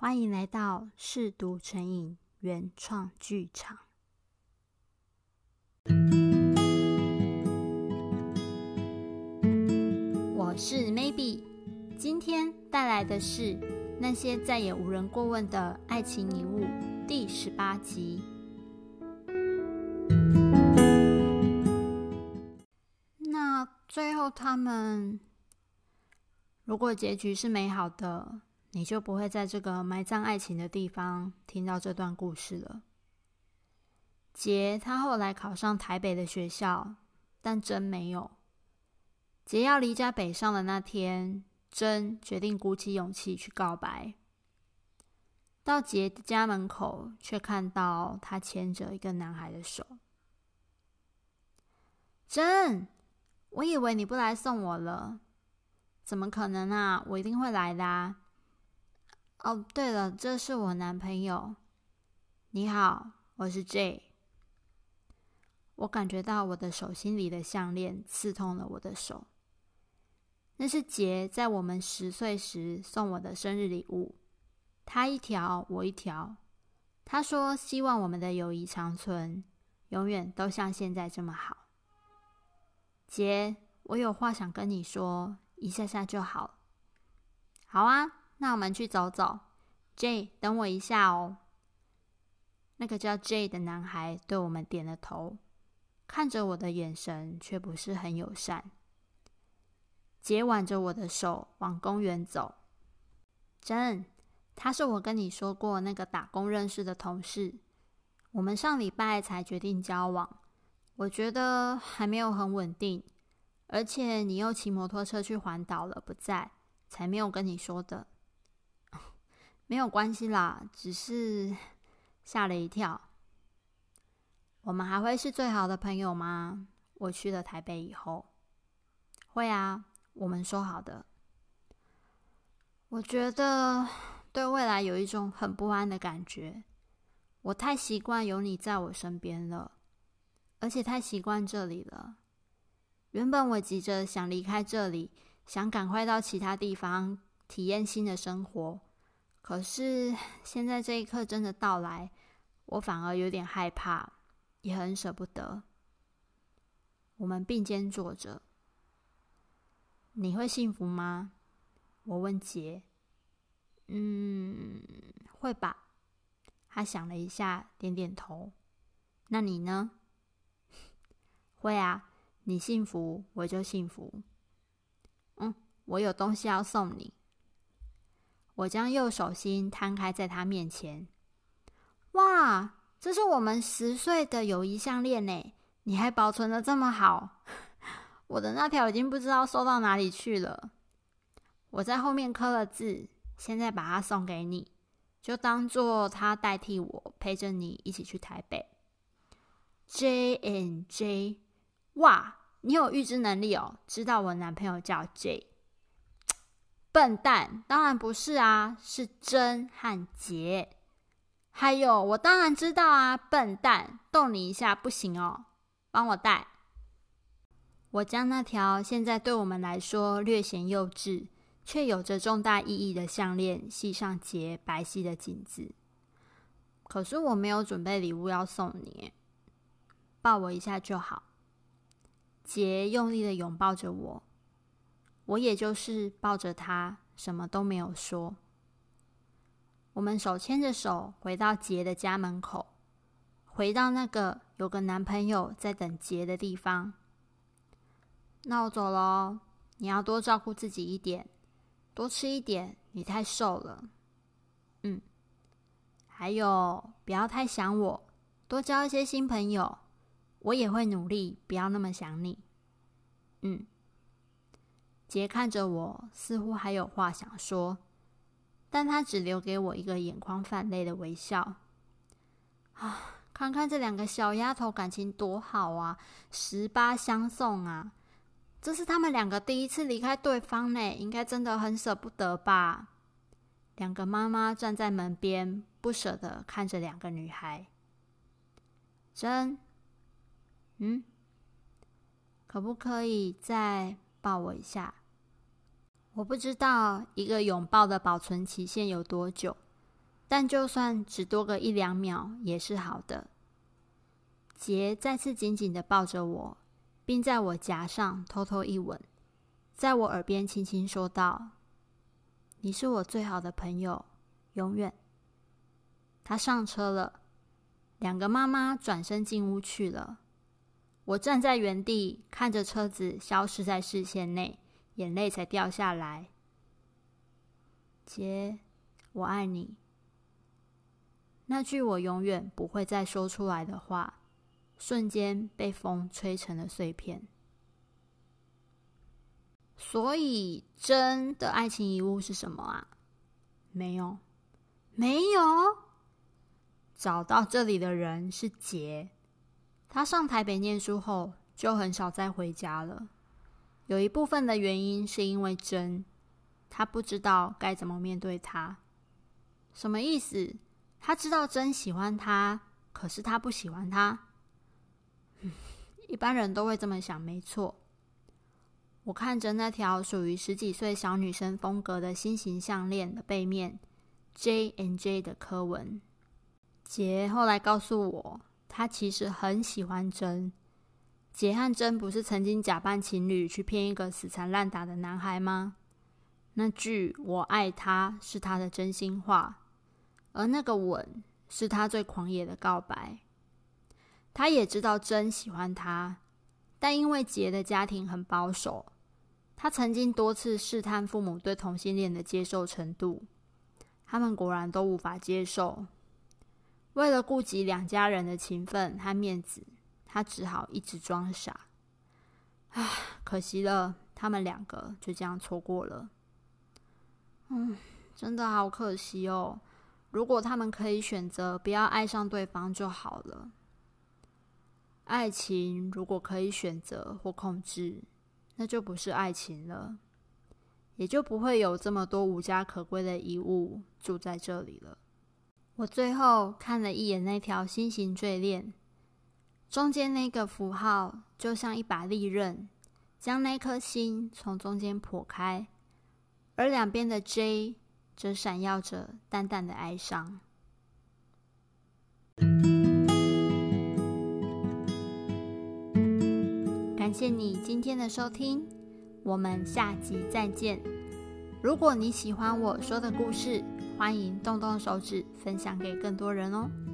欢迎来到嗜读成瘾原创剧场。我是 Maybe， 今天带来的是那些再也无人过问的爱情遗物第18集。那最后他们，如果结局是美好的，你就不会在这个埋葬爱情的地方听到这段故事了。杰他后来考上台北的学校，但真没有。杰要离家北上的那天，真决定鼓起勇气去告白。到杰的家门口，却看到他牵着一个男孩的手。真，我以为你不来送我了。怎么可能啊，我一定会来的啊。哦，对了，这是我男朋友。你好，我是 J。 我感觉到我的手心里的项链刺痛了我的手。那是杰在我们10岁时送我的生日礼物，他一条我一条。他说希望我们的友谊长存，永远都像现在这么好。杰，我有话想跟你说，一下下就好。好啊，那我们去走走。J， 等我一下哦。那个叫 J 的男孩对我们点了头，看着我的眼神却不是很友善。杰挽着我的手往公园走。真，他是我跟你说过那个打工认识的同事，我们上礼拜才决定交往。我觉得还没有很稳定，而且你又骑摩托车去环岛了，不在，才没有跟你说的。没有关系啦，只是吓了一跳。我们还会是最好的朋友吗？我去了台北以后。会啊，我们说好的。我觉得对未来有一种很不安的感觉。我太习惯有你在我身边了，而且太习惯这里了。原本我急着想离开这里，想赶快到其他地方体验新的生活，可是现在这一刻真的到来，我反而有点害怕，也很舍不得。我们并肩坐着。你会幸福吗？我问杰。会吧。他想了一下，点点头。那你呢？会啊，你幸福，我就幸福。我有东西要送你。我将右手心摊开在他面前。哇，这是我们10岁的友谊项链耶，你还保存得这么好。我的那条已经不知道收到哪里去了。我在后面刻了字，现在把它送给你，就当做它代替我陪着你一起去台北。J&J， 哇，你有预知能力哦，知道我男朋友叫 J。笨蛋，当然不是啊，是真和杰。还有，我当然知道啊，笨蛋，动你一下不行哦，帮我戴。我将那条现在对我们来说略显幼稚，却有着重大意义的项链系上杰白皙的颈子。可是我没有准备礼物要送你，抱我一下就好。杰用力的拥抱着我，我也就是抱着他，什么都没有说。我们手牵着手回到杰的家门口，回到那个有个男朋友在等杰的地方。那我走咯，你要多照顾自己一点，多吃一点，你太瘦了。还有，不要太想我，多交一些新朋友，我也会努力，不要那么想你。杰看着我，似乎还有话想说，但他只留给我一个眼眶泛泪的微笑。看看这2个小丫头感情多好啊，18相送啊。这是他们2个第一次离开对方呢，应该真的很舍不得吧。2个妈妈站在门边，不舍得看着2个女孩。真，可不可以再抱我一下？我不知道一个拥抱的保存期限有多久， 但就算只多个1-2秒也是好的。杰再次紧紧地抱着我，并在我颊上偷偷一吻，在我耳边轻轻说道：“你是我最好的朋友，永远。”他上车了，2个妈妈转身进屋去了。我站在原地，看着车子消失在视线内，眼泪才掉下来。杰，我爱你。那句我永远不会再说出来的话，瞬间被风吹成了碎片。所以真的爱情遗物是什么啊？没有。找到这里的人是杰，他上台北念书后就很少再回家了。有一部分的原因是因为真，他不知道该怎么面对他。什么意思？他知道真喜欢他，可是他不喜欢他。一般人都会这么想，没错。我看着那条属于10几岁小女生风格的心形项链的背面 J&J 的刻文。杰后来告诉我，他其实很喜欢真。杰和真不是曾经假扮情侣去骗一个死缠烂打的男孩吗？那句我爱他是他的真心话，而那个吻是他最狂野的告白。他也知道真喜欢他，但因为杰的家庭很保守，他曾经多次试探父母对同性恋的接受程度，他们果然都无法接受。为了顾及2家人的情分和面子，他只好一直装傻。可惜了，他们2个就这样错过了。真的好可惜哦。如果他们可以选择不要爱上对方就好了。爱情如果可以选择或控制，那就不是爱情了，也就不会有这么多无家可归的遗物住在这里了。我最后看了一眼那条心形坠链，中间那个符号就像一把利刃，将那颗心从中间剖开，而2边的 J 则闪耀着淡淡的哀伤。感谢你今天的收听，我们下集再见。如果你喜欢我说的故事，欢迎动动手指分享给更多人哦。